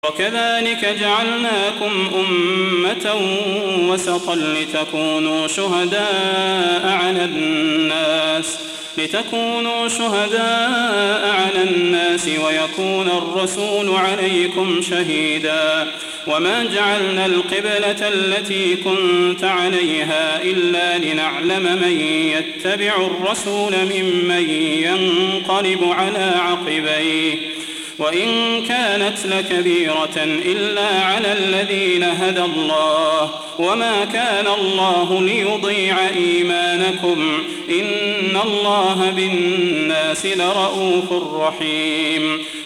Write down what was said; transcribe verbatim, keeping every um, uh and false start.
وكذلك جعلناكم أمة وسطا لتكونوا شهداء على الناس لتكونوا شهداء على الناس ويكون الرسول عليكم شهيدا وما جعلنا القبلة التي كنت عليها إلا لنعلم من يتبع الرسول ممن ينقلب على عقبيه وإن كانت لكبيرة إلا على الذين هدى الله وما كان الله ليضيع إيمانكم إن الله بالناس لرءوف رحيم